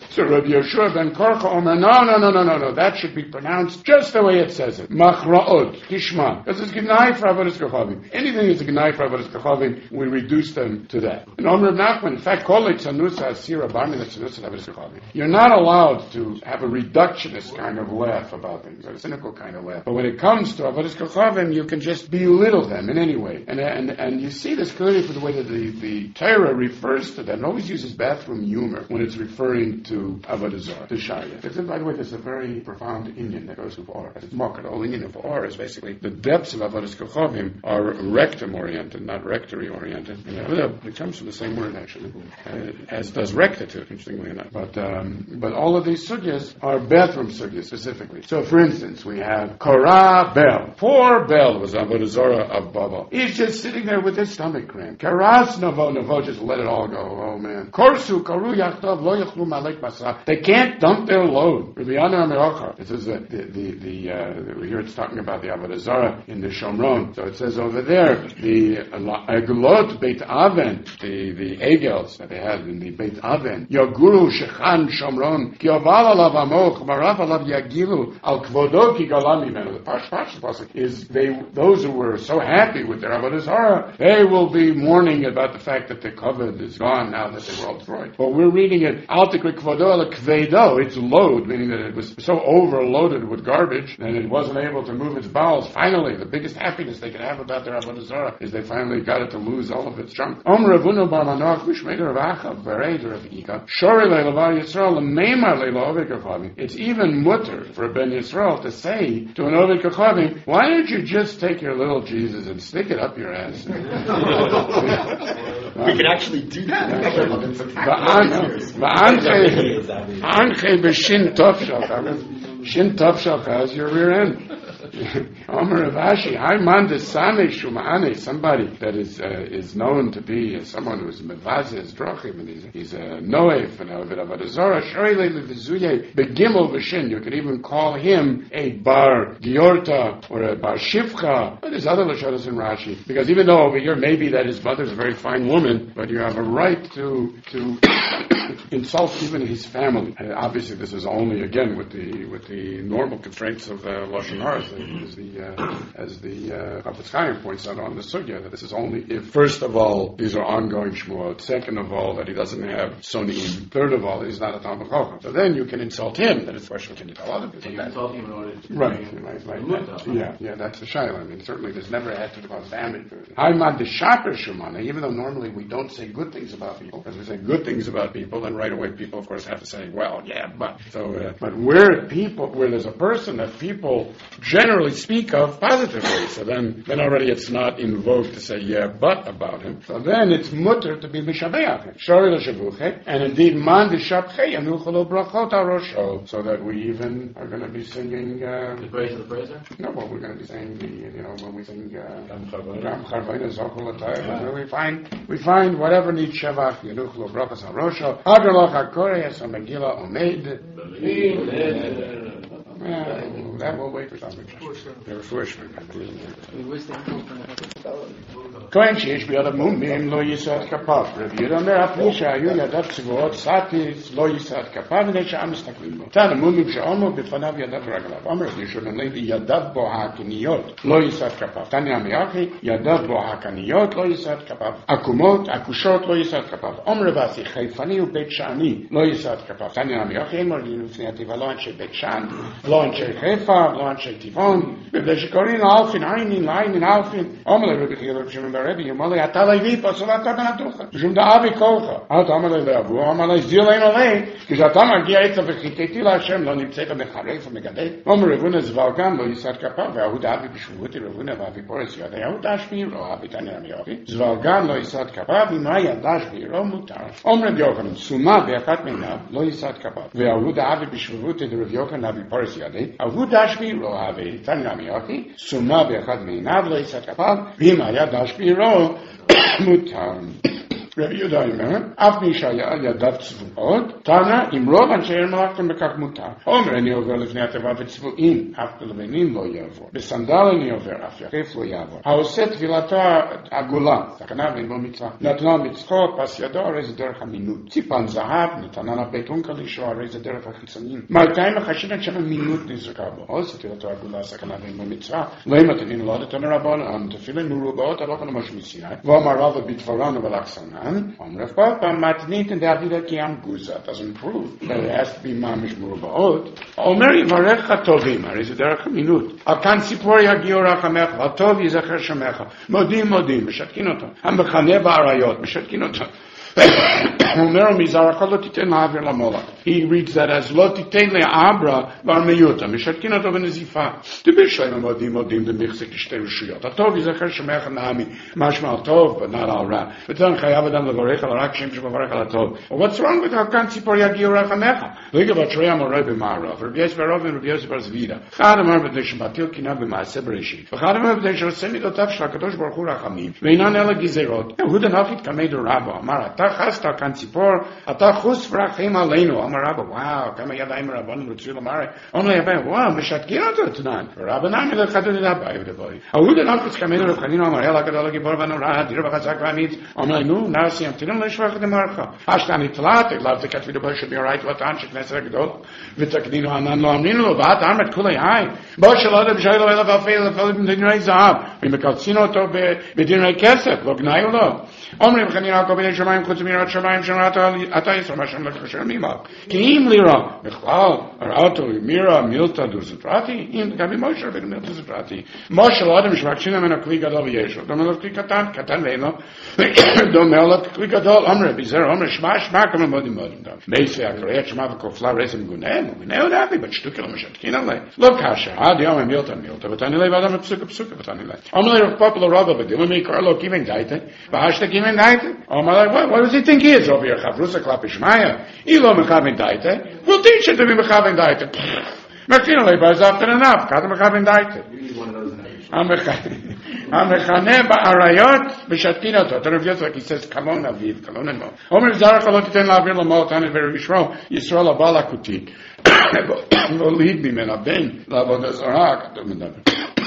S1: Rabbi Yeshua ben Korcha Omer, no, no, no, no, no, no, that should be pronounced just the way it says it. Machra'ot, Kishma. Because it's Gnai for Avodas Kochavim. Anything that's a Gnai for Avodas Kochavim, we reduce them to that. And Omer Nachman, in fact, Kol Tzanusa Asira Barmi Tzanusa Avodas Kochavim. You're not allowed to have a reductionist kind of laugh about things, or a cynical kind of laugh. But when it comes to Avodas Kochavim, you can just belittle them in any way. And, and, and you see this clearly for the way that the, the Torah refers to them. It always uses bathroom humor when it's referring to Avodah Zarah, to Shaya. And by the way, there's a very profound Indian that goes with Or. It's Mokka. The whole Indian of Or is basically the depths of Avodas Kochavim are rectum-oriented, not rectory-oriented. And Avodah, it comes from the same word, actually, uh, as does rectitude, interestingly enough. But um, but all of these sugyas are bathroom sugyas specifically. So, for instance, we have Korah Bel. Poor Bel was Avodah Zarah of Baba. He's just sitting there with his stomach cramp. Karas Navo Navo, just let it all go. Oh man. Korsu Karu Yachtov Lo Yachlu Malek Masah. They can't dump their load. Rabbi Yana Amirachar. This is the the the, the uh, here it's talking about the Avodah Zarah in the Shomron. So it says over there the Egulot Beit Aven, the the Egels that they had in the Beit Aven. Yaguru Shechan Shomron Ki Oval Alav Amoch Maraf Alav Yagilu Al Kvodo Ki Galam Mimenu. The Parsha Pasuk is they those who were so happy with their Avodah Zarah, they will be mourning about the fact that the covet is gone now that they were all destroyed. But we're reading it Al Tikri Kvodo Al Kvedo. It's load, meaning that it was so overloaded with garbage that it wasn't able to move its bowels. Finally, the biggest happiness they could have about their Avodah Zarah is they finally got it to lose all of its junk. Om Ravunu Bar Manoach Mishmeder Rav Achav Bereid Rav Ika Shori Leilavar Yisrael Meimar Leilavar Kachavim. It's even mutter for Ben Yisrael to say to an Ovid Kachavim, why don't you just take your little Jesus and stick it up your ass?
S5: We can actually do that.
S1: Anche b'shin tov shalcha. Shin tov shalcha is your rear end. Omer Ravashi, I man desane shumane, somebody that is uh, is known to be uh, someone who is mevazes drachim, and he's, he's a noef and a bit of a zora. Shoyle levizuye begimel v'shin. You could even call him a bar giorta or a bar shivcha. But there's other lashonas in Rashi, because even though over here maybe that his mother's a very fine woman, but you have a right to to insult even his family. And obviously, this is only again with the with the normal constraints of uh, lashon hara. As the uh, as the Chafetz Chaim points out on the sugya, that this is only if, first of all, these are ongoing shmuot. Second of all, that he doesn't have sonim. Third of all, that he's not a Talmud Chacham. So then you can insult him. Then it's a question: can you tell other people?
S3: You can insult him in order to
S1: right, right, right. That, yeah, yeah, that's the shayla. I mean, certainly, there's never had to cause damage. Haimad deshaper shumana. Even though normally we don't say good things about people, because we say good things about people, then right away people, of course, have to say, well, yeah, but so. Uh, but where people, where there's a person that people generally speak of positively, so then then already it's not in vogue to say yeah but about him. So then it's mutter to be mishabeach shori l'shavuche, and indeed man d'shabchei anuchalo brachot arosho, so that we even are going to be singing uh,
S3: the praise of the praiser.
S1: No, well, we're going to be saying the you know when we sing Gam Charvayna Zochol Atayah, we find we find whatever needs shavach anuchalo brachos arosho adralach hakore as a Megillah omeid. Yeah, that will wait for something. Kohen שיש ביד המומים לא יישא את כפיו. רבי יהודה אומר, אף מי שהיו ידיו צבועות, סאטיס לא יישא את כפיו, מפני שהעם מסתכלים בו. תן המומים שעומו בפניו ידיו ורגליו. אומר רבי יהודה לי, ידיו בו הקניות לא יישא את כפיו. תניא מירכי, ידיו בו הקניות לא יישא את כפיו. עקומות, עקושות לא יישא את כפיו. אומר רבי חיפני ובית שעני לא יישא את כפיו. תניא מירכי, אמר לי לפני התיבה, לא אנשי בית שען, לא אנשי חיפה, לא אנשי טבעון, מפני שקוראים אלפין, עינין, לעינין, אלפין. אומר לרבי חייא רבי שמעון בר רבי, אמר לי, אתה לוי פסולת בנתוך. משום דאבי כולך. אל תאמר לי לאבו, אמר לי, זיל אין עלי, כשאתה מגיע עצה וחיתיתי להשם, לא נמצאת מחרף ומגדל. אומר רבונה זבלגן, לא יישאת כפיו, והוא דאבי בשבותי רבונה ואבי פורס ידי, הוא דש בירו, אבי תניא מיוכי. זבלגן לא יישאת כפיו, אם היה דש בירו מותר. אומר רבי יוחנן, סומה באחת מיניו, לא יישאת כפיו. והוא דאבי בשבותי רבי יוחנן אבי פורס ידי, הוא דש בירו, אבי תניא מיוכי. סומה באחת מיניו, לא יישאת כפיו, ואם היה דש בירו מותר. רבי יהודה אומר, אף מי שהיה ידיו צבועות, טענה אם רוב אנשי עיר מלאכתם בכך מותר. אומר אני עובר לפני התיבה וצבועים, אף בלבנים לא יעבור. בסנדל אני עובר, אף יחף לא יעבור. העושה תפילתו עגולה, סכנה ואין בו מצווה. נתנה מצחו, פס ידו, הרי זה דרך המינות. ציפן זהב, נתנה לבית אונקה לישו, הרי זה דרך החיצונים. מלכיים מחשיבת שם המינות נזרקה בו. עושה תפילתו עגולה, סכנה ואין בו מצווה. לא אם תבין לא דתנו רבון, תפילין מרובעות, הלוך למש מסיני. ואומר רב בתפרן ובלכסנן, אומר פעם מתנית דאבידה קיים גוזה. It doesn't prove that it has to be ממש מרובעות. אומר יברך הטובים, הרי זה דרך המינות. על כאן סיפור יגיעו רחמך, והטוב יזכר שמך. מודים מודים, משתקין אותו. המכנה בעריות, משתקין אותו. הוא אומר מזרח לא תיתן להעביר למולך. He reads that as לא תיתן לעברה ברמיותה, משתקין אותו בנזיפה. דבר שלהם מודים מודים במחזק לשתי רשויות. הטוב יזכר שמך נעמי, משמע הטוב בנר על רע. ותן חייב אדם לברך על רק שם שבברך על הטוב. What's wrong with כאן ציפור יגיעו רחמך? רגע בתרי המורה במערב, רבי יוסף ברוב ורבי יוסף בר זבידה. אחד אמר בדי שבטיל קינה במעשה בראשית. ואחד אמר בדי שעושה מידותיו של הקדוש ברוך הוא רחמים, ואינן אלא גזירות. יהודה נפית כמד רבו, אמר אתה חסת כאן ציפור, אתה חוס ורחם עלינו. אמר רבו, וואו, כמה ידיים רבנו רצו לומר, אומר לי, וואו, משתקין אותו תנן. ורבו נעמי לחדו לדבי ודבוי. יהודה נפית כמד רבנו, אמר אלה גדול הגיבור ונורא, דיר וחזק ואמיץ. אומר לי, נו, נעשי, אמתינו לשבח את אמרך. אשתה נתלת, אליו תכתבי דבוי שביורית ותען שכנסת הגדול, ותקדינו ענן לא אמרינו לו, ואת עמת כולי היי. בוא שלא יודע בשביל אלו אלו ואפל אלו בדיני זהב, ומקלצינו אותו בדיני כסף, לא גנאי לו. אומרים חנינה כל מיני שמיים חוץ מירת שמיים שמרת אתה יסר מה שם לך של מימל כי אם לירה בכלל ראותו מירה מילתא דוזטרתי אם גם אם מושר בן מילתא דוזטרתי מושר לא אדם שמקשינה ממנו כלי גדול וישו דומה לו כלי קטן קטן ואינו דומה לו כלי גדול אומר ביזר אומר שמע שמע כמה מודים מודים דם בייסי הקריאת שמע וכופלה רסם גונן ומנה עוד אבי בת שטוקי לא משתקין עלי לא קשה עד יום מילתא מילתא ותני לי ואדם פסוקה פסוקה ותני לי אומר לי רפופו לרובו בדילה מי קרא לו כיוון דייתה והשתה כיוון דייתה אומר לי what, what does he think he is over here חברוסה כלפי שמיה היא לא מכוון דייתה we'll teach him to be מכוון דייתה מקטין עלי בעזבת enough כת מכוון דייתה המכנה בעריות משתקין אותו אתה רבי יצחק he says קלון אביב קלון אמו אומר זרח לא תיתן להעביר למות תנא וישראל ישראל הבא לקותי והוליד ממנה בן לעבוד הזרה כתוב מדבר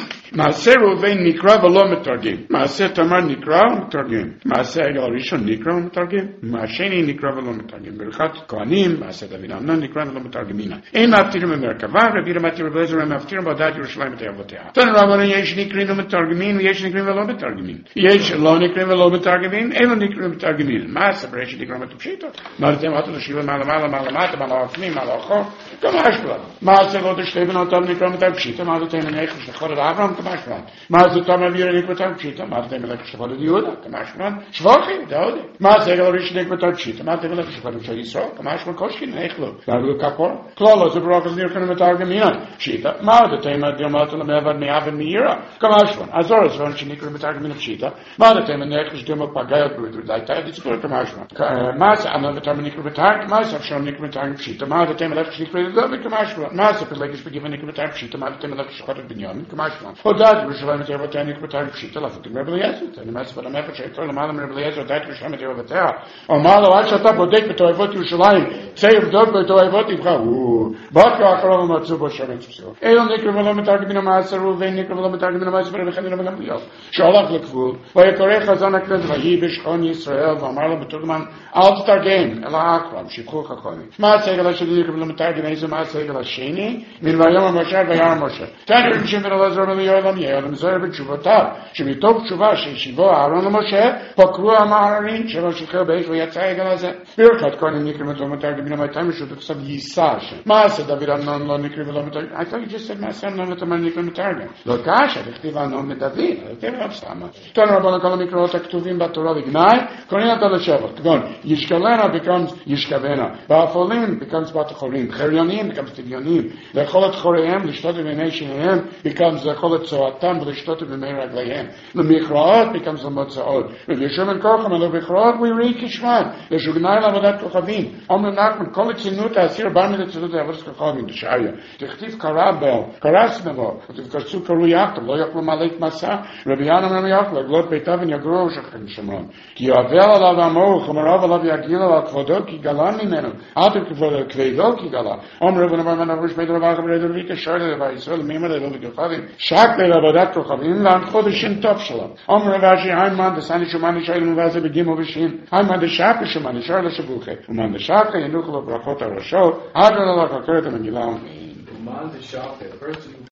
S1: מעשה ראובן נקרא ולא מתרגם. מעשה תמר נקרא ומתרגם. מעשה עגל הראשון נקרא ומתרגם. מהשני נקרא ולא מתרגם. ברכת כהנים, מעשה דוד אמנון נקרא ולא מתרגמינה. אין מפטירים במרכבה, רבי רמתי רבי אליעזר הם מפטירים בעדת ירושלים את אבותיה. תן רבנו יש נקראים ומתרגמים ויש נקראים ולא מתרגמים. יש לא נקראים ולא מתרגמים, אלו נקראים ומתרגמים. מעשה ברשת נקרא מתפשיטות. מעלתם עתו לשאלה מעלה מעלה מעלה מעלה מעלה הפנים מעלה אחור. כמה השפלה. מעשה לא תשתי בנותיו נקרא מתפשיטות. מעלתם מנהיך שחור את אברהם כמשמען. מה זה תמה וירניק בתר פשיטה? מה זה מלך שפד יהודה? כמשמען. שבוכי, דאודי. מה זה גל ראשניק בתר פשיטה? מה זה מלך שפד של ישראל? כמשמען קושקין, איך לא? דאגו כפור. כלולו זה ברוך אז נרקנו מתרגמינה. פשיטה. מה זה תמה דיומתו למעבד מאבן מאירה? כמשמען. azor es von שנקרא מתרגמינה פשיטה. מה זה תמה נרקש דיומת פגאיות בדייתה דיסקור כמשמען. מה זה אנו ותמה נקרא מתרג? מה זה אפשר נקרא מתרג פשיטה? מה זה תמה מלך שנקרא לדוד כמשמען. מה זה פלגש בגיוון נקרא מתרג פשיטה? מה זה תמה מלך שפד בנימין כמשמען. הודעת ירושלים את ירבתיה נקרא מתרג פשיטה לפות עם רבי אליעזר. אני מעצב על המפת שהייתו למעלה מרבי אליעזר הודעת ירושלים את ירבתיה. אמר לו עד שאתה בודק בתועבות ירושלים צא יבדוק בתועבות יבחר. בקר אחרון ומצאו בו שרץ פסיעות. אלו נקרא ולא מתרגמין המעשר ובן נקרא ולא מתרגמין המעשר ורבי חנינא בן גמליאל שהלך לגבול ויקרא חזן הכנסת ויהי בשכון ישראל ואמר לו בתורגמן אל תתרגם אלא אקרא שיבחו חכמים. מה הסגל השני נקרא ולא מתרגם איזה מה הסגל השני מן ויאמר משה ויאמר משה. תן רבי שמעון בן אלעזר בן יואל יהיה למזור בתשובותיו שמתוך תשובה שהשיבו אהרון למשה פקרו המהררים שלא שחרר באש ויצא העגל הזה. ברכת כהנים נקרא ולא מתרגמין המאתיים משוט וכסב יישא השם. מעשה דוד אמנון לא נקרא ולא מתרגם. I thought you just said מעשה אמנון ותמר נקרא מתרגם. לא קשה, לכתיב אמנון מדוד. זה לא סתם. תן רבנו כל המקראות הכתובים בתורה לגנאי, קוראים אותה לשבח. כגון, ישכלנה becomes ישכבנה. באפולים becomes בת החולים. חריון Tivyonim becomes Tivyonim. Lecholet Choreim, Lishtot B'mei Sheihem becomes Lecholet Tzoatam, Lishtot B'mei Ragleihem. L'Michraot becomes L'Motzaot. With Yeshua and Kocham and L'Michraot we read Kishman. L'Shugnai L'Avodat Kochavim. Omer Nachman, Kol Tzinuta Asir Barmi L'Tzinuta Avodat Kochavim. T'Shaya. T'Chtiv Karabel, Karasnevo, T'Kartzu Karu Yaakov, Lo Yaklu Malek Masa, Rabbi Yanam Rabbi Yaakov, Glot Beitav and Yagro Shachem Shemron. Ki Yavel Alav Amo, Chomarav Alav Yagil Alav Kvodot Ki Galan Mimenu. Ater Kvodot Kvedot Ki Galan. Omer Rabbi Navarman Avush Beidra Vacham Reder Vika Sharle Rabbi Yisrael, Mimar Rabbi Kochavim. Shak Le Avodat Kochavim, Lan Chodeshim Tov Shalom. Omer Ravashi Hayman, the Sani Shumani Shaylim Vaze Begim Ovishim. Hayman the Shak Shumani Sharle Shabuche. Uman the Shak Yenuchel Brachot Arashot. Adar Allah Kakeret and Gilam.
S6: Man the shop, the person